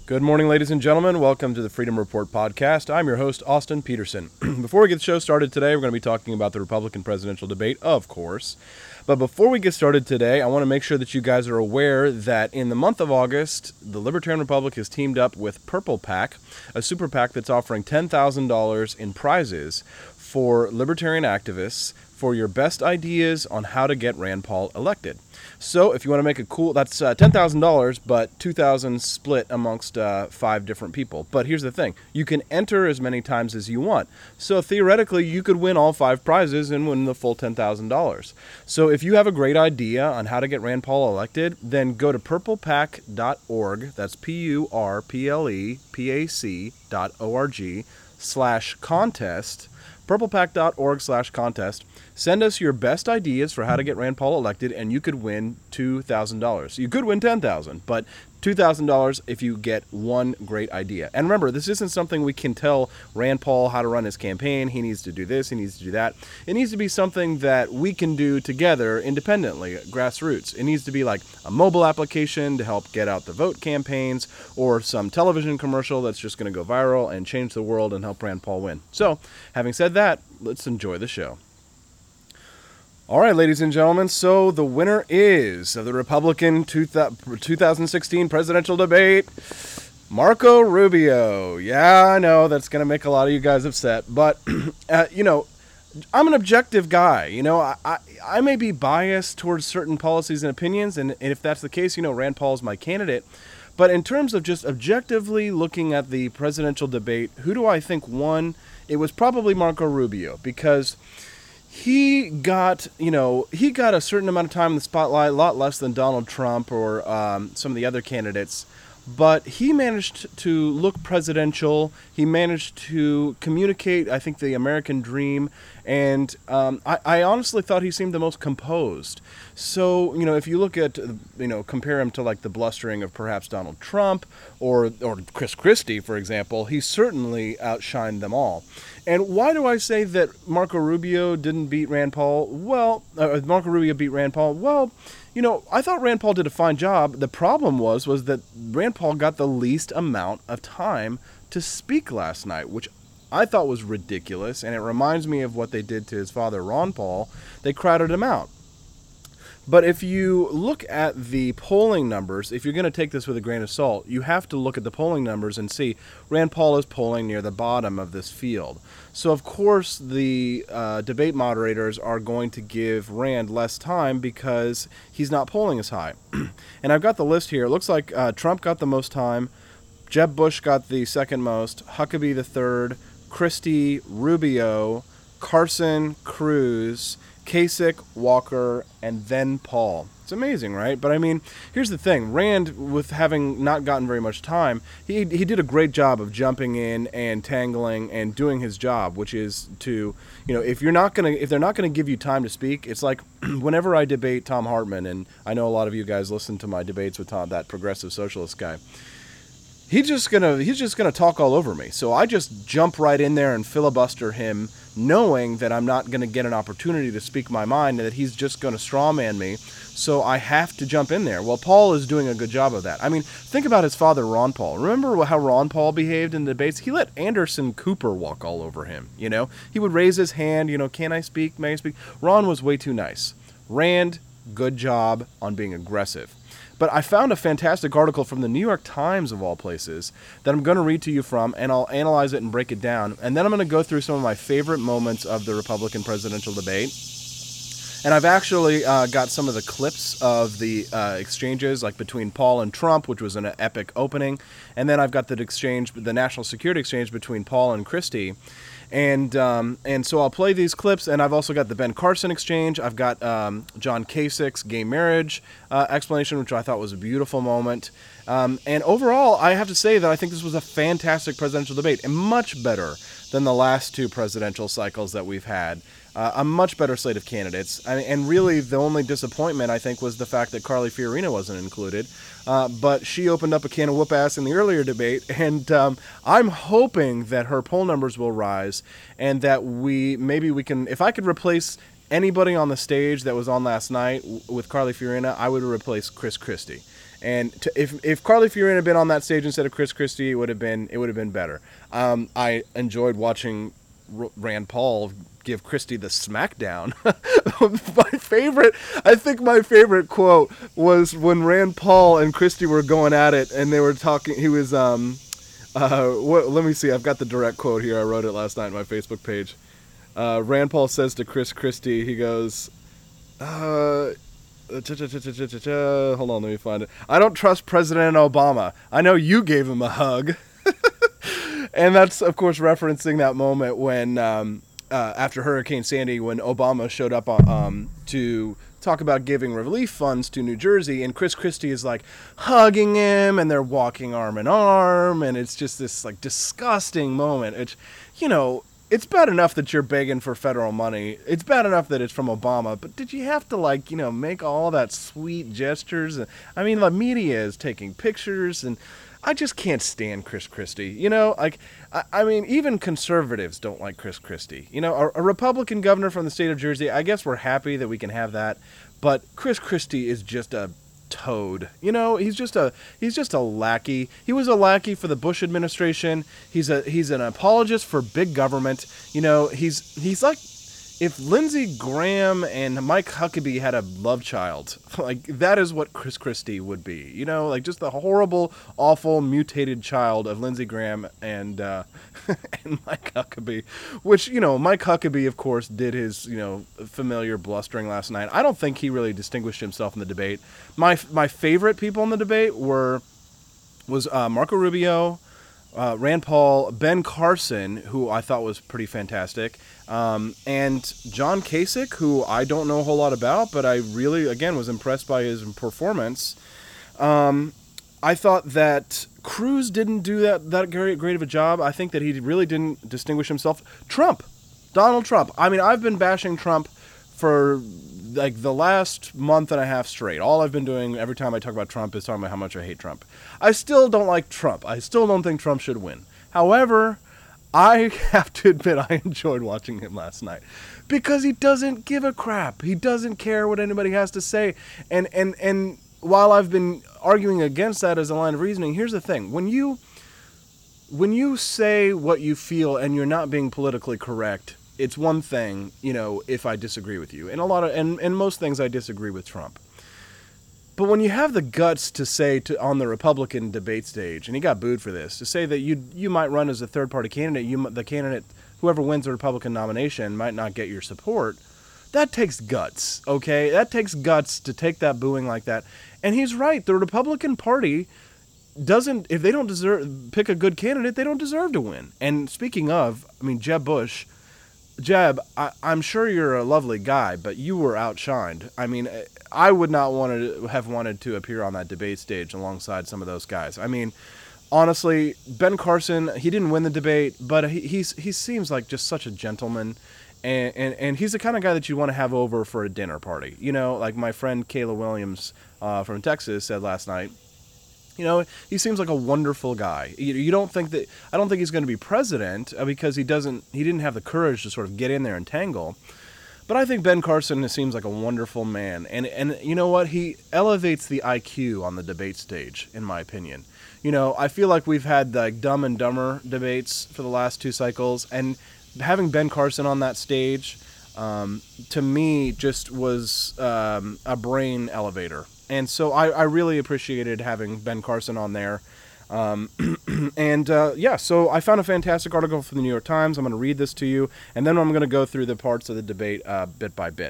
Good morning, ladies and gentlemen. Welcome to the Freedom Report podcast. I'm your host, Austin Peterson. Before we get the show started today, we're going to be talking about the Republican presidential debate, of course. But before we get started today, I want to make sure that you guys are aware that in the month of August, the Libertarian Republic has teamed up with Purple PAC, a super PAC that's offering $10,000 in prizes for libertarian activists for your best ideas on how to get Rand Paul elected. So if you want to make a cool, that's $10,000, but $2,000 split amongst 5 different people. But here's the thing. You can enter as many times as you want. So theoretically, you could win all 5 prizes and win the full $10,000. So if you have a great idea on how to get Rand Paul elected, then go to purplepac.org. That's purplepac.org/contest. purplepac.org/contest. Send us your best ideas for how to get Rand Paul elected, and you could win $2,000. You could win $10,000, but $2,000 if you get one great idea. And remember, this isn't something we can tell Rand Paul how to run his campaign. He needs to do this, he needs to do that. It needs to be something that we can do together independently, grassroots. It needs to be like a mobile application to help get out the vote campaigns, or some television commercial that's just going to go viral and change the world and help Rand Paul win. So, having said that, let's enjoy the show. All right, ladies and gentlemen, so the winner is of the Republican 2016 presidential debate, Marco Rubio. Yeah, I know that's going to make a lot of you guys upset, but, I'm an objective guy. I may be biased towards certain policies and opinions, and if that's the case, Rand Paul is my candidate. But in terms of just objectively looking at the presidential debate, who do I think won? It was probably Marco Rubio, because he got a certain amount of time in the spotlight, a lot less than Donald Trump or some of the other candidates. But he managed to look presidential. He managed to communicate, I think, the American dream. And I honestly thought he seemed the most composed. So, if you look at, compare him to like the blustering of perhaps Donald Trump or Chris Christie, for example, he certainly outshined them all. And why do I say that Marco Rubio didn't beat Rand Paul? Well, Marco Rubio beat Rand Paul. Well, I thought Rand Paul did a fine job. The problem was that Rand Paul got the least amount of time to speak last night, which I thought was ridiculous, and it reminds me of what they did to his father, Ron Paul. They crowded him out. But if you look at the polling numbers, if you're going to take this with a grain of salt, you have to look at the polling numbers and see Rand Paul is polling near the bottom of this field. So, of course, the debate moderators are going to give Rand less time because he's not polling as high. And I've got the list here. It looks like Trump got the most time, Jeb Bush got the second most, Huckabee the third, Christie, Rubio, Carson, Cruz, Kasich, Walker, and then Paul. It's amazing, right? But I mean, here's the thing. Rand, with having not gotten very much time, he did a great job of jumping in and tangling and doing his job, which is to, if they're not gonna give you time to speak, it's like whenever I debate Thom Hartmann, and I know a lot of you guys listen to my debates with Tom, that progressive socialist guy. He's just gonna talk all over me. So I just jump right in there and filibuster him, knowing that I'm not going to get an opportunity to speak my mind and that he's just going to strawman me. So I have to jump in there. Well, Paul is doing a good job of that. I mean, think about his father, Ron Paul. Remember how Ron Paul behaved in the debates? He let Anderson Cooper walk all over him, He would raise his hand, can I speak? May I speak? Ron was way too nice. Rand, good job on being aggressive. But I found a fantastic article from the New York Times, of all places, that I'm going to read to you from, and I'll analyze it and break it down. And then I'm going to go through some of my favorite moments of the Republican presidential debate. And I've actually got some of the clips of the exchanges, like between Paul and Trump, which was an epic opening. And then I've got the national security exchange between Paul and Christie. And so I'll play these clips, and I've also got the Ben Carson exchange. I've got John Kasich's gay marriage explanation, which I thought was a beautiful moment. And overall, I have to say that I think this was a fantastic presidential debate, and much better than the last 2 presidential cycles that we've had. A much better slate of candidates. And really, the only disappointment, I think, was the fact that Carly Fiorina wasn't included. But she opened up a can of whoop-ass in the earlier debate, and I'm hoping that her poll numbers will rise, and that we can, if I could replace anybody on the stage that was on last night with Carly Fiorina, I would replace Chris Christie. And if Carly Fiorina had been on that stage instead of Chris Christie, it would have been better. I enjoyed watching Rand Paul give Christie the smackdown. I think my favorite quote was when Rand Paul and Christie were going at it, and they were talking. He was let me see. I've got the direct quote here. I wrote it last night on my Facebook page. Rand Paul says to Chris Christie, he goes, hold on, let me find it. I don't trust President Obama. I know you gave him a hug. And that's, of course, referencing that moment when, after Hurricane Sandy, when Obama showed up to talk about giving relief funds to New Jersey, and Chris Christie is like hugging him, and they're walking arm in arm, and it's just this like disgusting moment. It's, it's bad enough that you're begging for federal money. It's bad enough that it's from Obama, but did you have to make all that sweet gestures? I mean, the media is taking pictures, and I just can't stand Chris Christie. I mean, even conservatives don't like Chris Christie. A Republican governor from the state of Jersey, I guess we're happy that we can have that, but Chris Christie is just a toad. He's just a lackey. He was a lackey for the Bush administration. He's an apologist for big government. He's like if Lindsey Graham and Mike Huckabee had a love child. Like, that is what Chris Christie would be. Just the horrible, awful, mutated child of Lindsey Graham and and Mike Huckabee. Which, Mike Huckabee, of course, did his, familiar blustering last night. I don't think he really distinguished himself in the debate. My favorite people in the debate was Marco Rubio, Rand Paul, Ben Carson, who I thought was pretty fantastic, and John Kasich, who I don't know a whole lot about, but I really, again, was impressed by his performance. I thought that Cruz didn't do that great of a job. I think that he really didn't distinguish himself. Donald Trump. I mean, I've been bashing Trump for like the last month and a half straight. All I've been doing every time I talk about Trump is talking about how much I hate Trump. I still don't like Trump. I still don't think Trump should win. However, I have to admit I enjoyed watching him last night because he doesn't give a crap. He doesn't care what anybody has to say. And while I've been arguing against that as a line of reasoning, here's the thing. When you say what you feel and you're not being politically correct, it's one thing, if I disagree with you. And most things I disagree with Trump. But when you have the guts to say on the Republican debate stage, and he got booed for this, to say that you might run as a third-party candidate, the candidate, whoever wins the Republican nomination, might not get your support, that takes guts, okay? That takes guts to take that booing like that. And he's right. The Republican Party doesn't, if they don't pick a good candidate, they don't deserve to win. And speaking of, Jeb Bush, Jeb, I'm sure you're a lovely guy, but you were outshined. I would not have wanted to appear on that debate stage alongside some of those guys. Honestly, Ben Carson, he didn't win the debate, but he seems like just such a gentleman, and he's the kind of guy that you want to have over for a dinner party. Like my friend Kayla Williams from Texas said last night. He seems like a wonderful guy. I don't think he's going to be president because he didn't have the courage to sort of get in there and tangle. But I think Ben Carson seems like a wonderful man. And you know what? He elevates the IQ on the debate stage, in my opinion. I feel like we've had like Dumb and Dumber debates for the last 2 cycles, and having Ben Carson on that stage, to me, just was a brain elevator. And so I really appreciated having Ben Carson on there. So I found a fantastic article from the New York Times. I'm going to read this to you, and then I'm going to go through the parts of the debate bit by bit.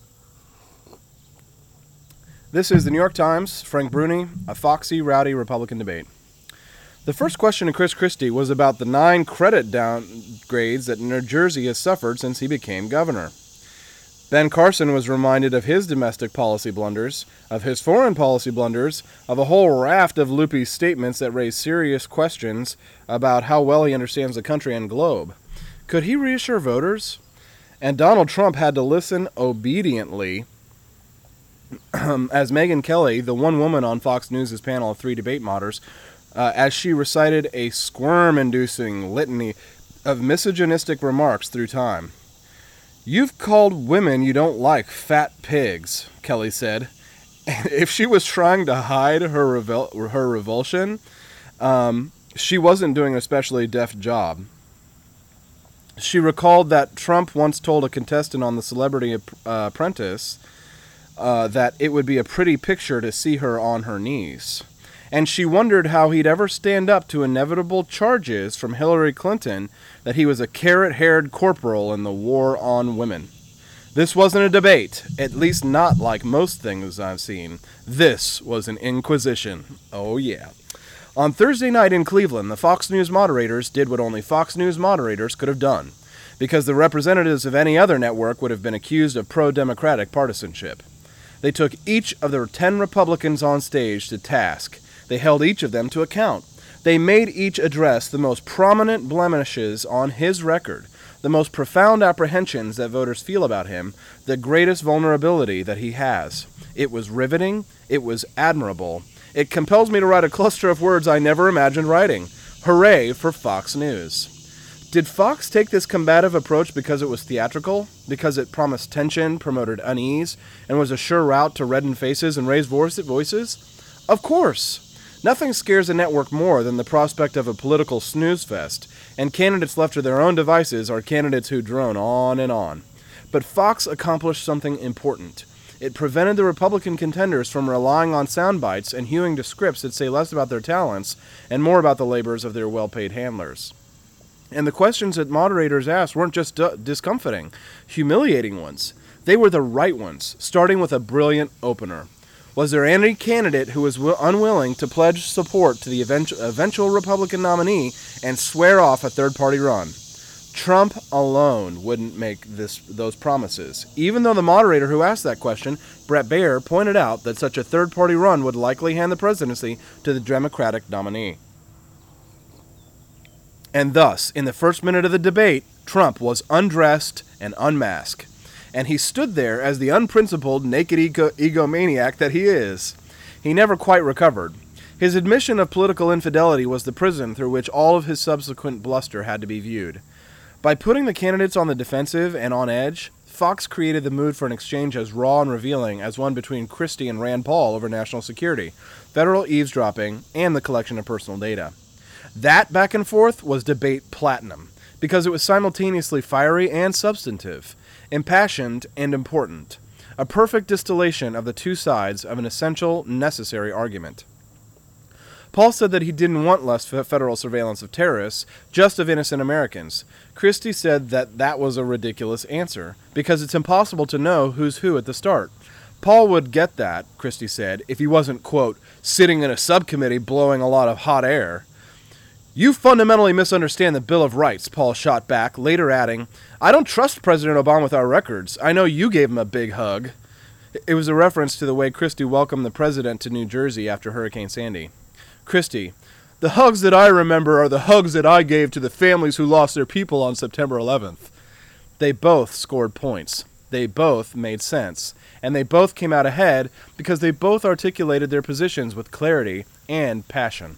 This is the New York Times, Frank Bruni, a foxy, rowdy Republican debate. The first question to Chris Christie was about the 9 credit downgrades that New Jersey has suffered since he became governor. Ben Carson was reminded of his domestic policy blunders, of his foreign policy blunders, of a whole raft of loopy statements that raise serious questions about how well he understands the country and globe. Could he reassure voters? And Donald Trump had to listen obediently as Megyn Kelly, the one woman on Fox News' panel of 3 debate modders, as she recited a squirm-inducing litany of misogynistic remarks through time. "You've called women you don't like fat pigs," Kelly said, If she was trying to hide her revulsion, she wasn't doing an especially deft job. She recalled that Trump once told a contestant on The Celebrity Apprentice that it would be a pretty picture to see her on her knees. And she wondered how he'd ever stand up to inevitable charges from Hillary Clinton that he was a carrot-haired corporal in the war on women. This wasn't a debate, at least not like most things I've seen. This was an inquisition. Oh yeah. On Thursday night in Cleveland, the Fox News moderators did what only Fox News moderators could have done, because the representatives of any other network would have been accused of pro-democratic partisanship. They took each of the 10 Republicans on stage to task. They held each of them to account. They made each address the most prominent blemishes on his record, the most profound apprehensions that voters feel about him, the greatest vulnerability that he has. It was riveting. It was admirable. It compels me to write a cluster of words I never imagined writing. Hooray for Fox News. Did Fox take this combative approach because it was theatrical? Because it promised tension, promoted unease, and was a sure route to redden faces and raise voices? Of course. Nothing scares a network more than the prospect of a political snooze fest, and candidates left to their own devices are candidates who drone on and on. But Fox accomplished something important. It prevented the Republican contenders from relying on sound bites and hewing to scripts that say less about their talents and more about the labors of their well-paid handlers. And the questions that moderators asked weren't just discomfiting, humiliating ones. They were the right ones, starting with a brilliant opener. Was there any candidate who was unwilling to pledge support to the eventual Republican nominee and swear off a third-party run? Trump alone wouldn't make those promises, even though the moderator who asked that question, Bret Baier, pointed out that such a third-party run would likely hand the presidency to the Democratic nominee. And thus, in the first minute of the debate, Trump was undressed and unmasked. And he stood there as the unprincipled, naked egomaniac that he is. He never quite recovered. His admission of political infidelity was the prison through which all of his subsequent bluster had to be viewed. By putting the candidates on the defensive and on edge, Fox created the mood for an exchange as raw and revealing as one between Christie and Rand Paul over national security, federal eavesdropping, and the collection of personal data. That back and forth was debate platinum, because it was simultaneously fiery and substantive, impassioned and important, a perfect distillation of the two sides of an essential, necessary argument. Paul said that he didn't want less federal surveillance of terrorists, just of innocent Americans. Christie said that that was a ridiculous answer, because it's impossible to know who's who at the start. Paul would get that, Christie said, if he wasn't, quote, sitting in a subcommittee blowing a lot of hot air. You fundamentally misunderstand the Bill of Rights, Paul shot back, later adding, I don't trust President Obama with our records. I know you gave him a big hug. It was a reference to the way Christie welcomed the president to New Jersey after Hurricane Sandy. Christie, the hugs that I remember are the hugs that I gave to the families who lost their people on September 11th. They both scored points. They both made sense. And they both came out ahead because they both articulated their positions with clarity and passion.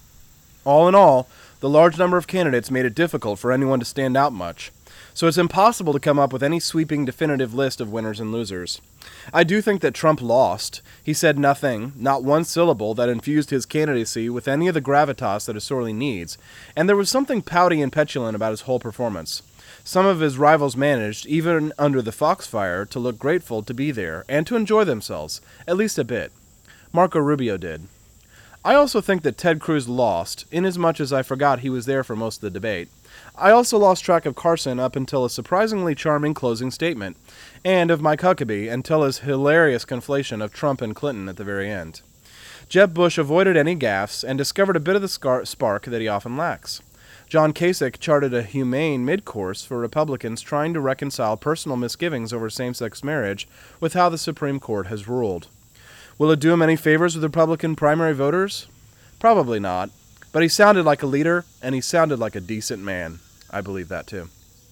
All in all, the large number of candidates made it difficult for anyone to stand out much. So it's impossible to come up with any sweeping definitive list of winners and losers. I do think that Trump lost. He said nothing, not one syllable, that infused his candidacy with any of the gravitas that it sorely needs, and there was something pouty and petulant about his whole performance. Some of his rivals managed, even under the Foxfire, to look grateful to be there and to enjoy themselves, at least a bit. Marco Rubio did. I also think that Ted Cruz lost, inasmuch as I forgot he was there for most of the debate. I also lost track of Carson up until a surprisingly charming closing statement, and of Mike Huckabee until his hilarious conflation of Trump and Clinton at the very end. Jeb Bush avoided any gaffes and discovered a bit of the spark that he often lacks. John Kasich charted a humane mid-course for Republicans trying to reconcile personal misgivings over same-sex marriage with how the Supreme Court has ruled. Will it do him any favors with Republican primary voters? Probably not. But he sounded like a leader, and he sounded like a decent man. I believe that, too.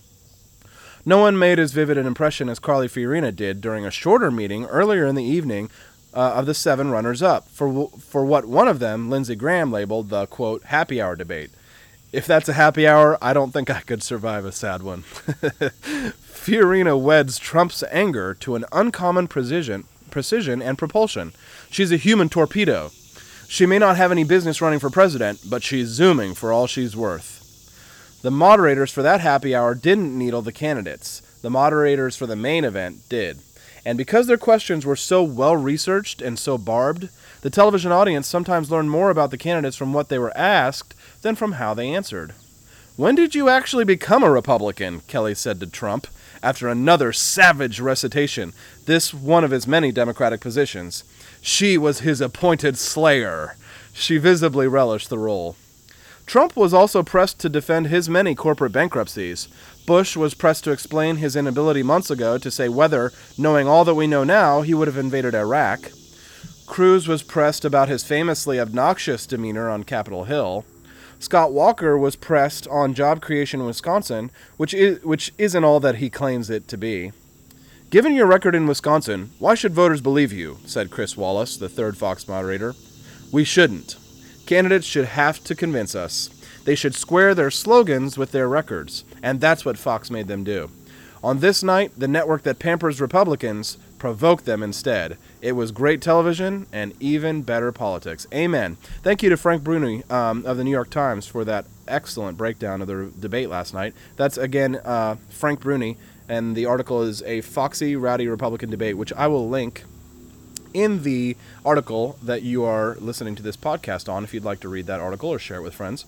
No one made as vivid an impression as Carly Fiorina did during a shorter meeting earlier in the evening of the 7 runners-up, for what one of them, Lindsey Graham, labeled the, quote, happy hour debate. If that's a happy hour, I don't think I could survive a sad one. Fiorina weds Trump's anger to an uncommon precision precision and propulsion. She's a human torpedo. She may not have any business running for president, but she's zooming for all she's worth. The moderators for that happy hour didn't needle the candidates. The moderators for the main event did. And because their questions were so well-researched and so barbed, the television audience sometimes learned more about the candidates from what they were asked than from how they answered. "When did you actually become a Republican?" Kelly said to Trump, after another savage recitation, this one of his many Democratic positions. She was his appointed slayer. She visibly relished the role. Trump was also pressed to defend his many corporate bankruptcies. Bush was pressed to explain his inability months ago to say whether, knowing all that we know now, he would have invaded Iraq. Cruz was pressed about his famously obnoxious demeanor on Capitol Hill. Scott Walker was pressed on job creation in Wisconsin, which isn't all that he claims it to be. "Given your record in Wisconsin, why should voters believe you?" said Chris Wallace, the third Fox moderator. "We shouldn't. Candidates should have to convince us. They should square their slogans with their records, and that's what Fox made them do. On this night, the network that pampers Republicans provoked them instead. It was great television and even better politics." Amen. Thank you to Frank Bruni of the New York Times for that excellent breakdown of the debate last night. That's, again, Frank Bruni, and the article is "A Foxy, Rowdy Republican Debate," which I will link in the article that you are listening to this podcast on if you'd like to read that article or share it with friends.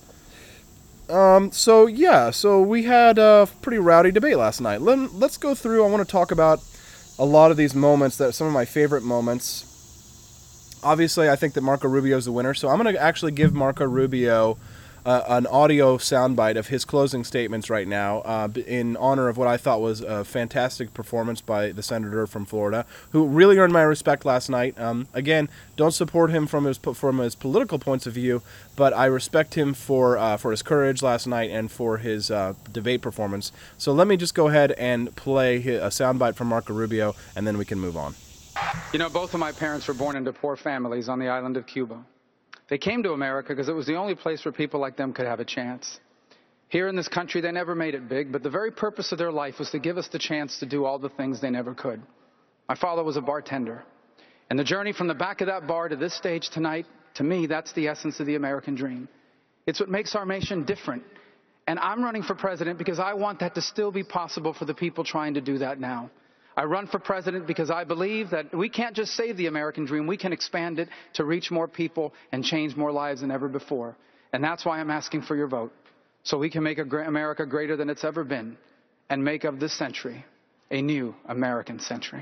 So we had a pretty rowdy debate last night. Let's go through. I want to talk about a lot of these moments, some of my favorite moments. Obviously, I think that Marco Rubio is the winner, so I'm going to actually give Marco Rubio an audio soundbite of his closing statements right now in honor of what I thought was a fantastic performance by the senator from Florida, who really earned my respect last night. Again, don't support him from his political points of view, but I respect him for his courage last night and for his debate performance. So let me just go ahead and play a soundbite from Marco Rubio, and then we can move on. You know, both of my parents were born into poor families on the island of Cuba. They came to America because it was the only place where people like them could have a chance. Here in this country, they never made it big, but the very purpose of their life was to give us the chance to do all the things they never could. My father was a bartender. And the journey from the back of that bar to this stage tonight, to me, that's the essence of the American dream. It's what makes our nation different. And I'm running for president because I want that to still be possible for the people trying to do that now. I run for president because I believe that we can't just save the American dream. We can expand it to reach more people and change more lives than ever before. And that's why I'm asking for your vote, so we can make America greater than it's ever been and make of this century a new American century.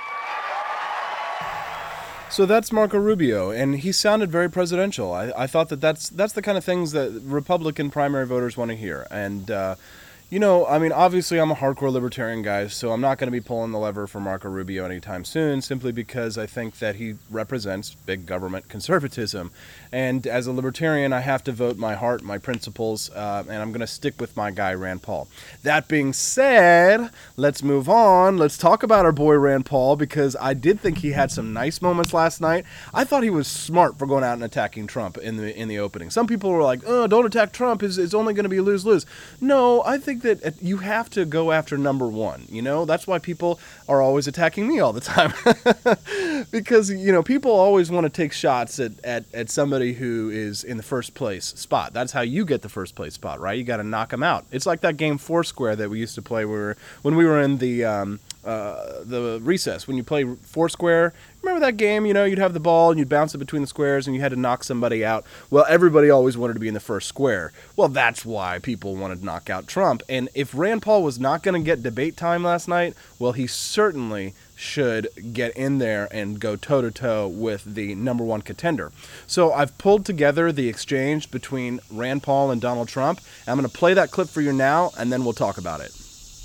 So that's Marco Rubio, and he sounded very presidential. I thought that's the kind of things that Republican primary voters want to hear. And obviously I'm a hardcore libertarian guy, so I'm not going to be pulling the lever for Marco Rubio anytime soon, simply because I think that he represents big government conservatism. And as a libertarian, I have to vote my heart, my principles, and I'm going to stick with my guy, Rand Paul. That being said, let's move on. Let's talk about our boy Rand Paul, because I did think he had some nice moments last night. I thought he was smart for going out and attacking Trump in the opening. Some people were like, "Oh, don't attack Trump. It's only going to be lose-lose." No, I think that you have to go after number one. That's why people are always attacking me all the time. Because, people always want to take shots at somebody who is in the first place spot. That's how you get the first place spot, right? You got to knock them out. It's like that game Foursquare that we used to play when we were in the recess. When you play Foursquare, remember that game? You'd have the ball and you'd bounce it between the squares and you had to knock somebody out. Well, everybody always wanted to be in the first square. Well, that's why people wanted to knock out Trump. And if Rand Paul was not going to get debate time last night, well, he certainly should get in there and go toe-to-toe with the number one contender. So I've pulled together the exchange between Rand Paul and Donald Trump. I'm going to play that clip for you now, and then we'll talk about it.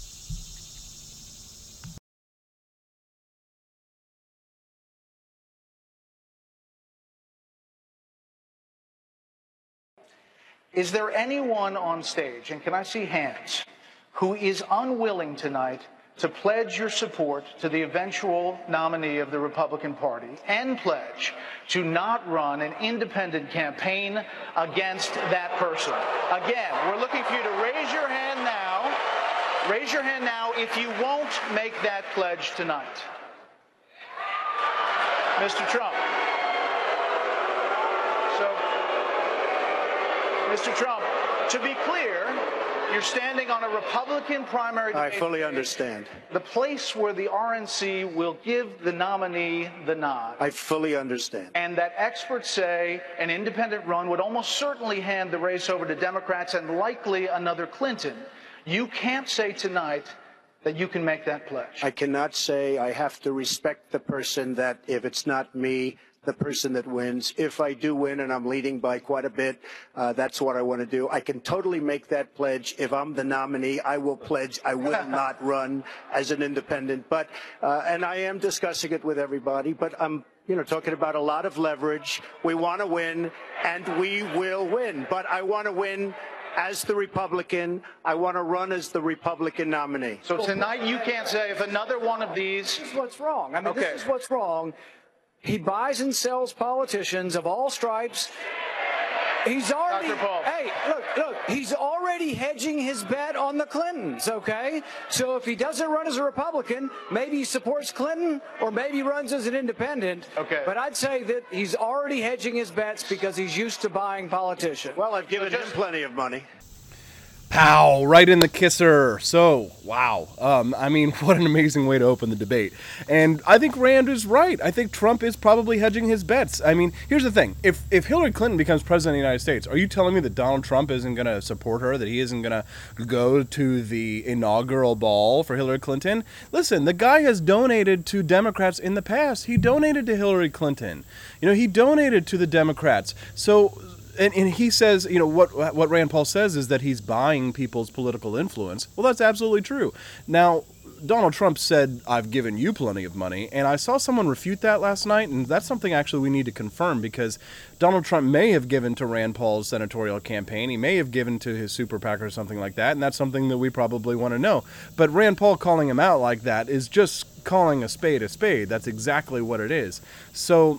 Is there anyone on stage, and can I see hands, who is unwilling tonight to pledge your support to the eventual nominee of the Republican Party and pledge to not run an independent campaign against that person? Again, we're looking for you to raise your hand now. Raise your hand now if you won't make that pledge tonight. Mr. Trump. So, Mr. Trump, to be clear, you're standing on a Republican primary debate. I fully understand. The place where the RNC will give the nominee the nod. I fully understand. And that experts say an independent run would almost certainly hand the race over to Democrats and likely another Clinton. You can't say tonight that you can make that pledge. I cannot say. I have to respect the person that if it's not me, the person that wins. If I do win and I'm leading by quite a bit, that's what I want to do. I can totally make that pledge. If I'm the nominee, I will pledge I will not run as an independent. But and I am discussing it with everybody, but I'm talking about a lot of leverage. We want to win, and we will win. But I want to win as the Republican. I want to run as the Republican nominee. So tonight you can't say if another one of these... This is what's wrong. I mean, Okay. This is what's wrong. He buys and sells politicians of all stripes. He's already, Dr. Paul. hey, look, he's already hedging his bet on the Clintons, okay? So if he doesn't run as a Republican, maybe he supports Clinton or maybe he runs as an independent. Okay. But I'd say that he's already hedging his bets because he's used to buying politicians. Well, I've given him plenty of money. Pow, right in the kisser. So, wow. I mean, what an amazing way to open the debate. And I think Rand is right. I think Trump is probably hedging his bets. I mean, here's the thing. If Hillary Clinton becomes president of the United States, are you telling me that Donald Trump isn't going to support her, that he isn't going to go to the inaugural ball for Hillary Clinton? Listen, the guy has donated to Democrats in the past. He donated to Hillary Clinton. He donated to the Democrats. So... And he says, what Rand Paul says is that he's buying people's political influence. Well, that's absolutely true. Now, Donald Trump said, I've given you plenty of money, and I saw someone refute that last night, and that's something actually we need to confirm, because Donald Trump may have given to Rand Paul's senatorial campaign, he may have given to his super PAC or something like that, and that's something that we probably want to know. But Rand Paul calling him out like that is just calling a spade a spade. That's exactly what it is. So...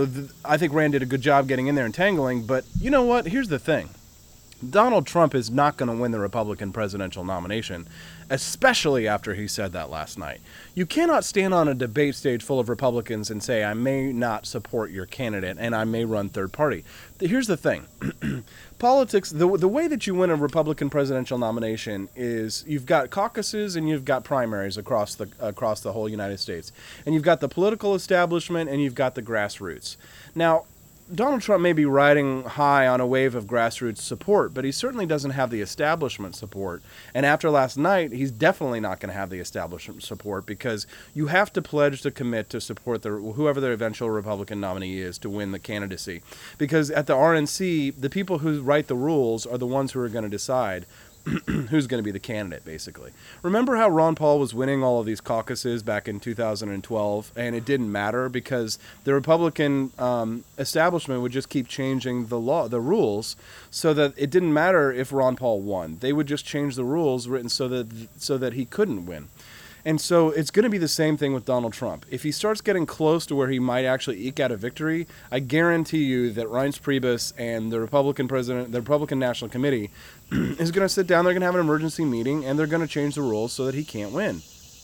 I think Rand did a good job getting in there and tangling, but you know what? Here's the thing. Donald Trump is not going to win the Republican presidential nomination, especially after he said that last night. You cannot stand on a debate stage full of Republicans and say, I may not support your candidate and I may run third party. Here's the thing. Politics, the way that you win a Republican presidential nomination is you've got caucuses and you've got primaries across the whole United States. And you've got the political establishment and you've got the grassroots. Now, Donald Trump may be riding high on a wave of grassroots support, but he certainly doesn't have the establishment support. And after last night, he's definitely not going to have the establishment support, because you have to pledge to commit to support whoever the eventual Republican nominee is to win the candidacy. Because at the RNC, the people who write the rules are the ones who are going to decide who's going to be the candidate, basically. Remember how Ron Paul was winning all of these caucuses back in 2012, and it didn't matter because the Republican establishment would just keep changing the rules, so that it didn't matter if Ron Paul won. They would just change the rules written so that he couldn't win. And so it's going to be the same thing with Donald Trump. If he starts getting close to where he might actually eke out a victory, I guarantee you that Reince Priebus and the Republican president, the Republican National Committee, is going to sit down, they're going to have an emergency meeting, and they're going to change the rules so that he can't win.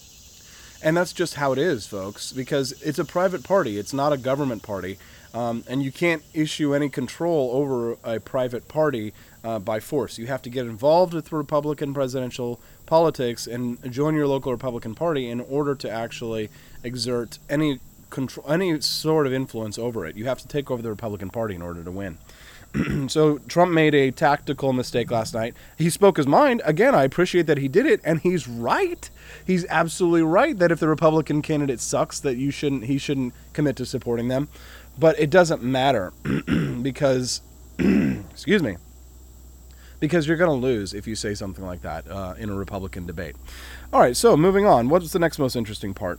And that's just how it is, folks, because it's a private party. It's not a government party. And you can't issue any control over a private party by force. You have to get involved with Republican presidential politics and join your local Republican Party in order to actually exert any control, any sort of influence over it. You have to take over the Republican Party in order to win. So Trump made a tactical mistake last night. He spoke his mind. Again, I appreciate that he did it, and he's right. He's absolutely right that if the Republican candidate sucks, that he shouldn't commit to supporting them. But it doesn't matter because, excuse me, because you're going to lose if you say something like that in a Republican debate. All right, so moving on. What's the next most interesting part?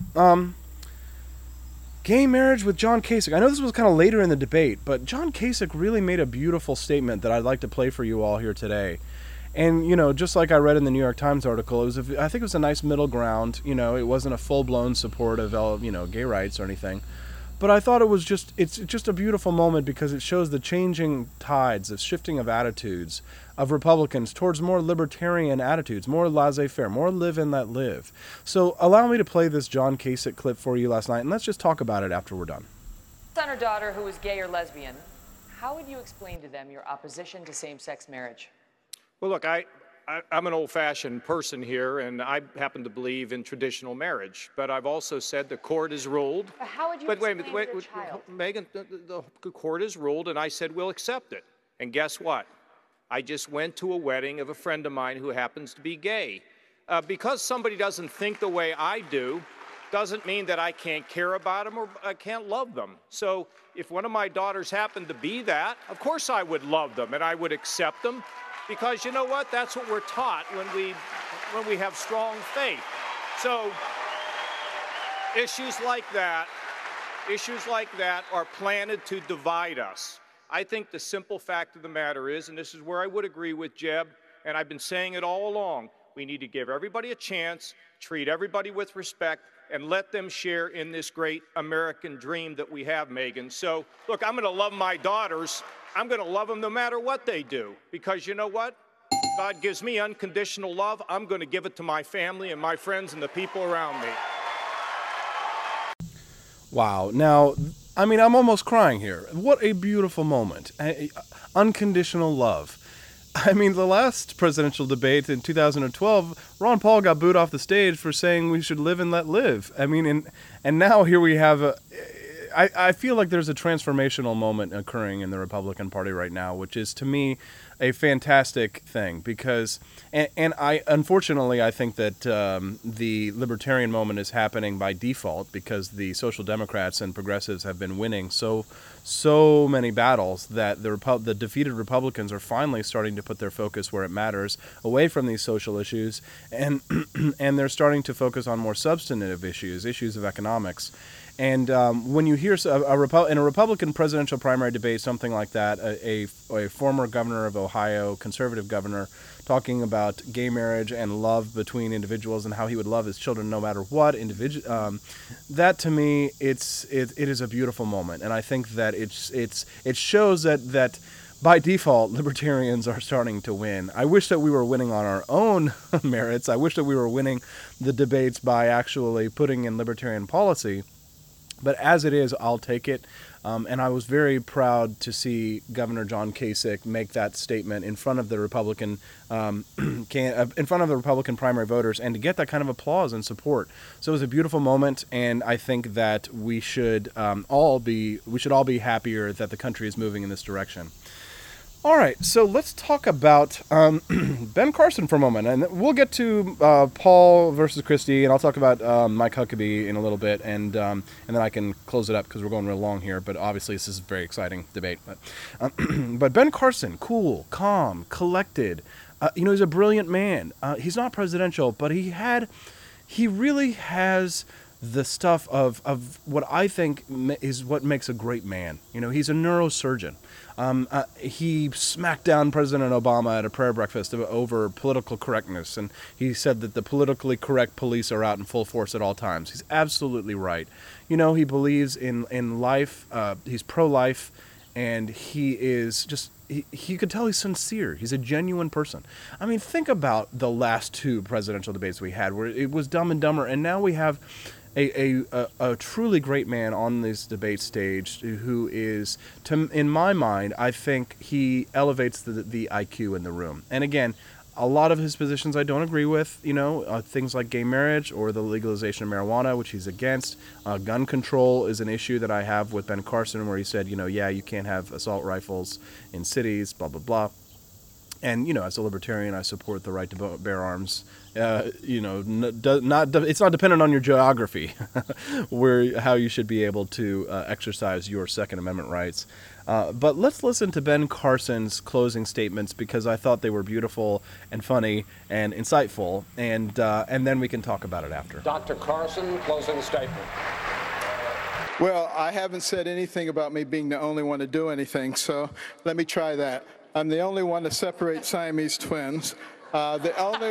Gay marriage with John Kasich. I know this was kind of later in the debate, but John Kasich really made a beautiful statement that I'd like to play for you all here today. And, just like I read in the New York Times article, I think it was a nice middle ground. It wasn't a full-blown support of, gay rights or anything. But I thought it's just a beautiful moment because it shows the changing tides, the shifting of attitudes of Republicans towards more libertarian attitudes, more laissez-faire, more live and let live. So allow me to play this John Kasich clip for you last night, and let's just talk about it after we're done. son or daughter who is gay or lesbian, how would you explain to them your opposition to same-sex marriage? Well, look, I'm an old-fashioned person here, and I happen to believe in traditional marriage. But I've also said the court has ruled. But how would you explain to your child? Megan, the court has ruled, and I said we'll accept it. And guess what? I just went to a wedding of a friend of mine who happens to be gay. Because somebody doesn't think the way I do, doesn't mean that I can't care about them or I can't love them. So if one of my daughters happened to be that, of course I would love them and I would accept them, because you know what? That's what we're taught when we have strong faith. So issues like that are planted to divide us. I think the simple fact of the matter is, and this is where I would agree with Jeb, and I've been saying it all along, we need to give everybody a chance, treat everybody with respect, and let them share in this great American dream that we have, Megan. So, look, I'm going to love my daughters. I'm going to love them no matter what they do, because you know what? God gives me unconditional love. I'm going to give it to my family and my friends and the people around me. Wow. Now, I mean, I'm almost crying here. What a beautiful moment. Unconditional love. I mean, the last presidential debate in 2012, Ron Paul got booed off the stage for saying we should live and let live. I mean, and now here we have I feel like there's a transformational moment occurring in the Republican Party right now, which is, to me, a fantastic thing, because, and I, unfortunately, I think that the libertarian moment is happening by default because the Social Democrats and progressives have been winning so many battles that the defeated Republicans are finally starting to put their focus where it matters, away from these social issues, and and they're starting to focus on more substantive issues of economics. And when you hear in a Republican presidential primary debate, something like that, a former governor of Ohio, conservative governor, talking about gay marriage and love between individuals and how he would love his children no matter what, that to me, it is a beautiful moment. And I think that it shows that by default, libertarians are starting to win. I wish that we were winning on our own merits. I wish that we were winning the debates by actually putting in libertarian policy. But as it is, I'll take it. And I was very proud to see Governor John Kasich make that statement in front of the Republican primary voters, and to get that kind of applause and support. So it was a beautiful moment, and I think that we should all be happier that the country is moving in this direction. All right, so let's talk about Ben Carson for a moment, and we'll get to Paul versus Christie, and I'll talk about Mike Huckabee in a little bit, and then I can close it up because we're going real long here. But obviously, this is a very exciting debate. But Ben Carson, cool, calm, collected. He's a brilliant man. He's not presidential, but he really has the stuff of what I think is what makes a great man. He's a neurosurgeon. He smacked down President Obama at a prayer breakfast over political correctness, and he said that the politically correct police are out in full force at all times. He's absolutely right. He believes in life. He's pro-life, and he is just, you could tell he's sincere. He's a genuine person. I mean, think about the last two presidential debates we had, where it was Dumb and Dumber, and now we have a truly great man on this debate stage who is, in my mind, I think he elevates the IQ in the room. And again, a lot of his positions I don't agree with, things like gay marriage or the legalization of marijuana, which he's against. Gun control is an issue that I have with Ben Carson, where he said, you can't have assault rifles in cities, blah, blah, blah. And, as a libertarian, I support the right to bear arms. It's not dependent on your geography, how you should be able to exercise your Second Amendment rights. But let's listen to Ben Carson's closing statements, because I thought they were beautiful and funny and insightful, and then we can talk about it after. Dr. Carson, closing statement. Well, I haven't said anything about me being the only one to do anything, so let me try that. I'm the only one to separate Siamese twins. The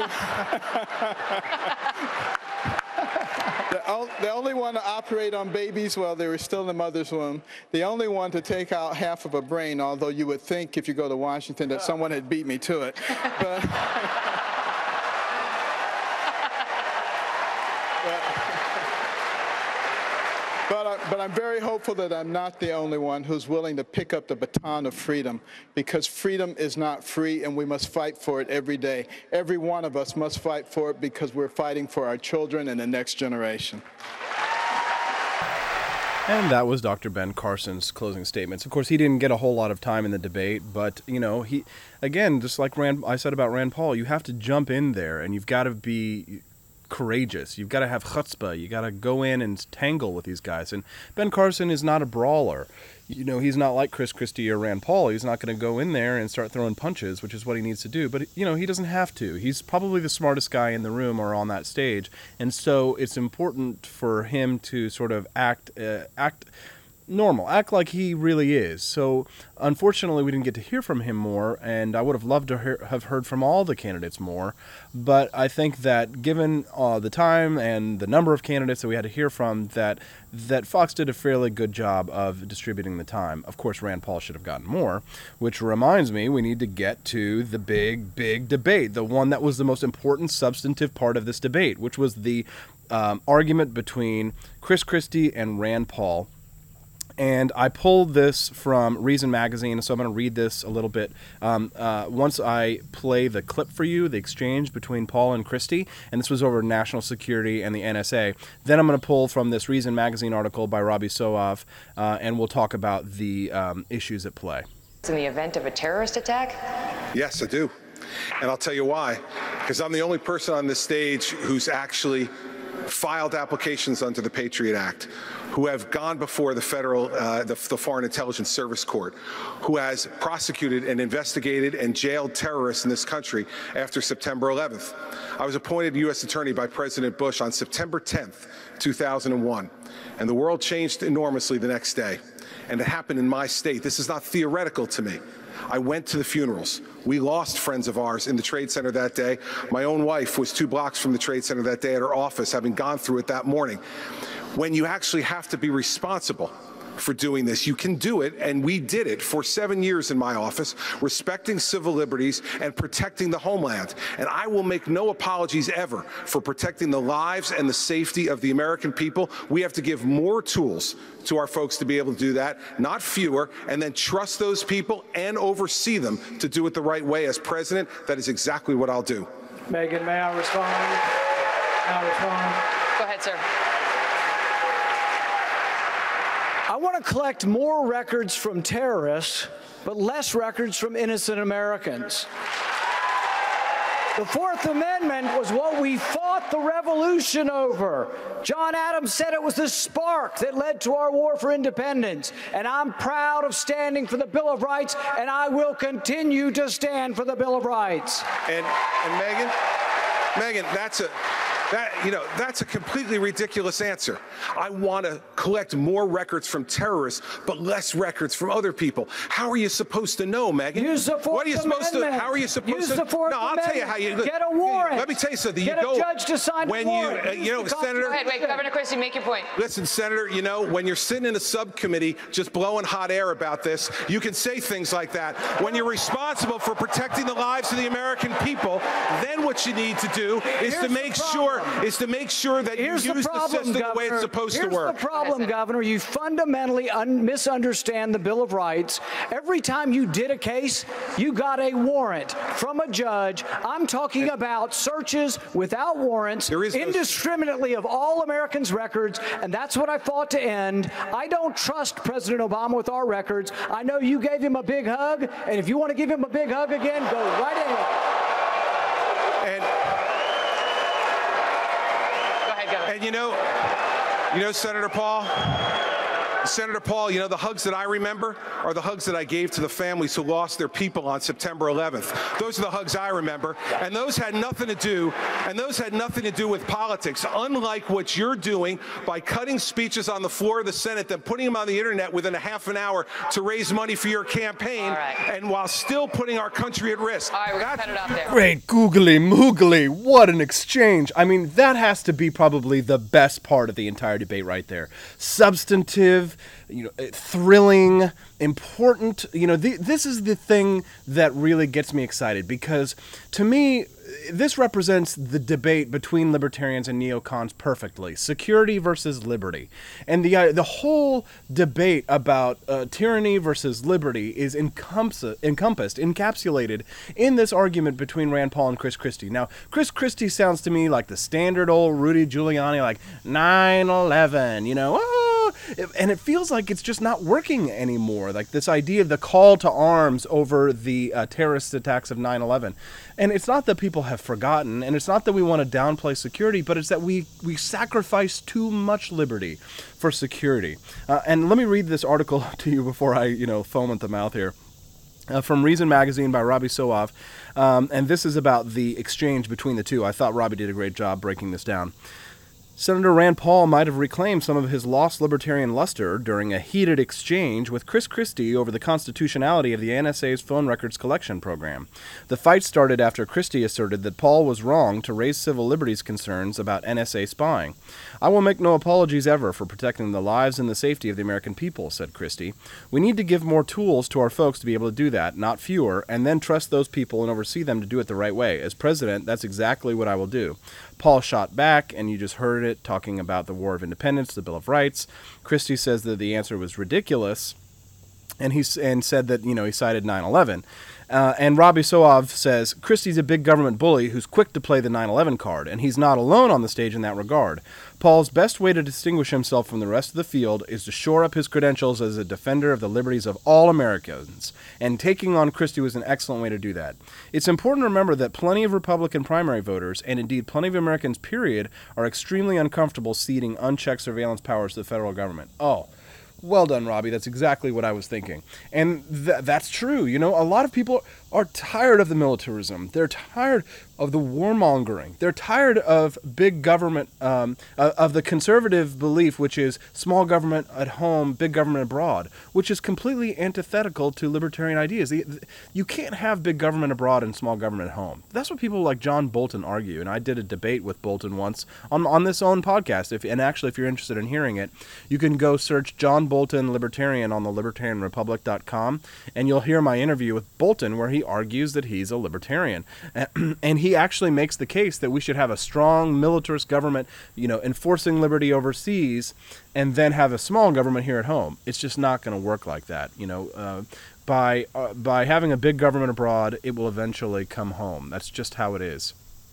only one to operate on babies while they were still in the mother's womb. The only one to take out half of a brain, although you would think if you go to Washington that someone had beat me to it. But I'm very hopeful that I'm not the only one who's willing to pick up the baton of freedom, because freedom is not free, and we must fight for it every day. Every one of us must fight for it because we're fighting for our children and the next generation. And that was Dr. Ben Carson's closing statements. Of course, he didn't get a whole lot of time in the debate, but, he, again, just like I said about Rand Paul, you have to jump in there, and you've got to be courageous. You've got to have chutzpah. You got to go in and tangle with these guys. And Ben Carson is not a brawler. He's not like Chris Christie or Rand Paul. He's not going to go in there and start throwing punches, which is what he needs to do. But, he doesn't have to. He's probably the smartest guy in the room or on that stage. And so it's important for him to sort of act normal, act like he really is. So unfortunately, we didn't get to hear from him more, and I would have loved to have heard from all the candidates more. But I think that given the time and the number of candidates that we had to hear from, that Fox did a fairly good job of distributing the time. Of course, Rand Paul should have gotten more, which reminds me we need to get to the big debate, the one that was the most important substantive part of this debate, which was the argument between Chris Christie and Rand Paul. And I pulled this from Reason Magazine, so I'm going to read this a little bit. Once I play the clip for you, the exchange between Paul and Christie, and this was over national security and the NSA, then I'm going to pull from this Reason Magazine article by Robbie Soaf, and we'll talk about the issues at play. In the event of a terrorist attack? Yes, I do. And I'll tell you why. Because I'm the only person on this stage who's actually filed applications under the Patriot Act, who have gone before the federal, the Foreign Intelligence Service Court, who has prosecuted and investigated and jailed terrorists in this country after September 11th. I was appointed U.S. Attorney by President Bush on September 10th, 2001, and the world changed enormously the next day. And it happened in my state. This is not theoretical to me. I went to the funerals. We lost friends of ours in the Trade Center that day. My own wife was 2 blocks from the Trade Center that day at her office, having gone through it that morning. When you actually have to be responsible for doing this, you can do it, and we did it for 7 years in my office, respecting civil liberties and protecting the homeland. And I will make no apologies ever for protecting the lives and the safety of the American people. We have to give more tools to our folks to be able to do that, not fewer, and then trust those people and oversee them to do it the right way. As president, that is exactly what I'll do. Megan, may I respond? Go ahead, sir. I want to collect more records from terrorists, but less records from innocent Americans. The Fourth Amendment was what we fought the revolution over. John Adams said it was the spark that led to our war for independence. And I'm proud of standing for the Bill of Rights, and I will continue to stand for the Bill of Rights. And Megan, that's a completely ridiculous answer. I want to collect more records from terrorists, but less records from other people. How are you supposed to know, Megan? Use the Fourth Amendment. How are you supposed Use to? The Fourth no, I'll Amendment. tell you how you get a warrant. Let me tell you something. Get a judge to sign when a warrant. Senator. Go ahead, wait, Governor Christie, make your point. Listen, Senator, when you're sitting in a subcommittee just blowing hot air about this, you can say things like that. When you're responsible for protecting the lives of the American people, then what you need to do is to make sure that you use the system the way it's supposed to work. Here's the problem, Governor. You fundamentally misunderstand the Bill of Rights. Every time you did a case, you got a warrant from a judge. I'm talking about searches without warrants, indiscriminately of all Americans' records, and that's what I fought to end. I don't trust President Obama with our records. I know you gave him a big hug, and if you want to give him a big hug again, go right ahead. And you know, Senator Paul, the hugs that I remember are the hugs that I gave to the families who lost their people on September 11th. Those are the hugs I remember, and those had nothing to do with politics, unlike what you're doing by cutting speeches on the floor of the Senate, then putting them on the internet within a half an hour to raise money for your campaign, and while still putting our country at risk. All right, we're going to cut it off there. Great googly moogly, what an exchange. I mean, that has to be probably the best part of the entire debate right there. Substantive, of, thrilling, important. This is the thing that really gets me excited, because to me, this represents the debate between libertarians and neocons perfectly. Security versus liberty. And the whole debate about tyranny versus liberty is encapsulated in this argument between Rand Paul and Chris Christie. Now, Chris Christie sounds to me like the standard old Rudy Giuliani, like 9/11, and it feels like it's just not working anymore. Like this idea of the call to arms over the terrorist attacks of 9/11. And it's not that people have forgotten, and it's not that we want to downplay security, but it's that we sacrifice too much liberty for security. And let me read this article to you before I, foam at the mouth here. From Reason Magazine by Robbie Soave. And this is about the exchange between the two. I thought Robbie did a great job breaking this down. Senator Rand Paul might have reclaimed some of his lost libertarian luster during a heated exchange with Chris Christie over the constitutionality of the NSA's phone records collection program. The fight started after Christie asserted that Paul was wrong to raise civil liberties concerns about NSA spying. "I will make no apologies ever for protecting the lives and the safety of the American people," said Christie. "We need to give more tools to our folks to be able to do that, not fewer, and then trust those people and oversee them to do it the right way. As president, that's exactly what I will do." Paul shot back, and you just heard it, talking about the War of Independence, the Bill of Rights. Christie says that the answer was ridiculous, and said that, he cited 9/11. And Robbie Soave says, Christie's a big government bully who's quick to play the 9/11 card, and he's not alone on the stage in that regard. Paul's best way to distinguish himself from the rest of the field is to shore up his credentials as a defender of the liberties of all Americans, and taking on Christie was an excellent way to do that. It's important to remember that plenty of Republican primary voters, and indeed plenty of Americans, period, are extremely uncomfortable ceding unchecked surveillance powers to the federal government. Oh, well done, Robbie. That's exactly what I was thinking. And that's true. A lot of people are tired of the militarism. They're tired of the warmongering. They're tired of big government, of the conservative belief, which is small government at home, big government abroad, which is completely antithetical to libertarian ideas. You can't have big government abroad and small government at home. That's what people like John Bolton argue, and I did a debate with Bolton once on this own podcast. If you're interested in hearing it, you can go search John Bolton Libertarian on the libertarianrepublic.com, and you'll hear my interview with Bolton where he argues that he's a libertarian. And he actually makes the case that we should have a strong militarist government, enforcing liberty overseas, and then have a small government here at home. It's just not going to work like that. By having a big government abroad, it will eventually come home. That's just how it is.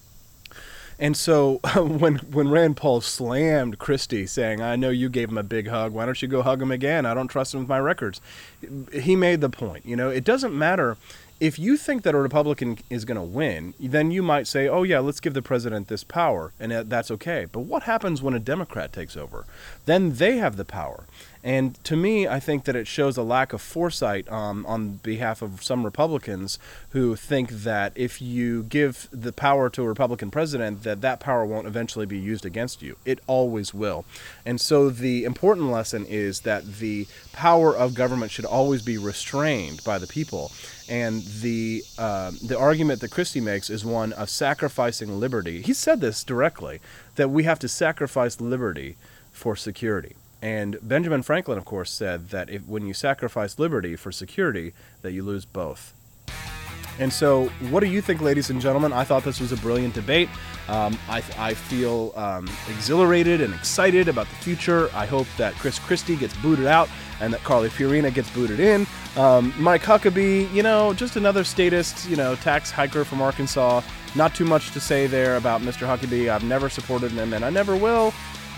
And so when Rand Paul slammed Christie, saying, "I know you gave him a big hug. Why don't you go hug him again? I don't trust him with my records," he made the point. It doesn't matter. If you think that a Republican is going to win, then you might say, "Oh yeah, let's give the president this power," and that's okay. But what happens when a Democrat takes over? Then they have the power. And to me, I think that it shows a lack of foresight on behalf of some Republicans who think that if you give the power to a Republican president, that power won't eventually be used against you. It always will. And so the important lesson is that the power of government should always be restrained by the people. And the argument that Christie makes is one of sacrificing liberty. He said this directly, that we have to sacrifice liberty for security. And Benjamin Franklin, of course, said that when you sacrifice liberty for security, that you lose both. And so, what do you think, ladies and gentlemen? I thought this was a brilliant debate. I feel exhilarated and excited about the future. I hope that Chris Christie gets booted out and that Carly Fiorina gets booted in. Mike Huckabee, just another statist, tax hiker from Arkansas. Not too much to say there about Mr. Huckabee. I've never supported him, and I never will.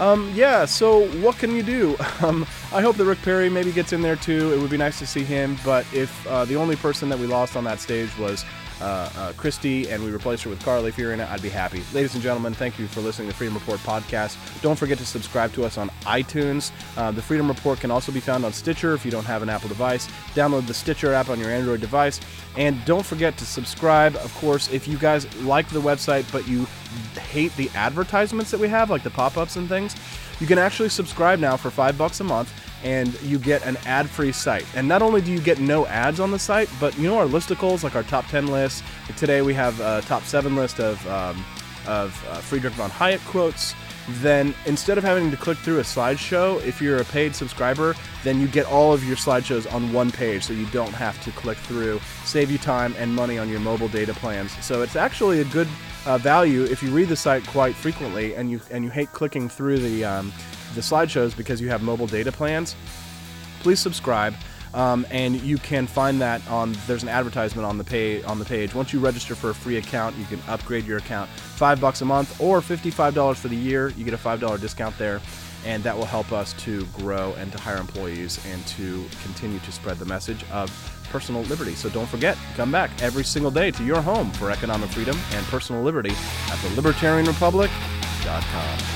So what can you do? I hope that Rick Perry maybe gets in there too. It would be nice to see him, but if the only person that we lost on that stage was Christie and we replaced her with Carly Fiorina, I'd be happy. Ladies and gentlemen, thank you for listening to the Freedom Report podcast. Don't forget to subscribe to us on iTunes. The Freedom Report can also be found on Stitcher if you don't have an Apple device. Download the Stitcher app on your Android device. And don't forget to subscribe. Of course, if you guys like the website but you hate the advertisements that we have, like the pop-ups and things, you can actually subscribe now for $5 a month, and you get an ad-free site. And not only do you get no ads on the site, but our listicles, like our top 10 lists. Today we have a top 7 list of Friedrich von Hayek quotes. then instead of having to click through a slideshow, if you're a paid subscriber, then you get all of your slideshows on one page, so you don't have to click through, save you time and money on your mobile data plans. So it's actually a good value if you read the site quite frequently and you hate clicking through the slideshows because you have mobile data plans. Please subscribe. And you can find that there's an advertisement on the page. Once you register for a free account, you can upgrade your account $5 a month or $55 for the year. You get a $5 discount there, and that will help us to grow and to hire employees and to continue to spread the message of personal liberty. So don't forget, come back every single day to your home for economic freedom and personal liberty at thelibertarianrepublic.com.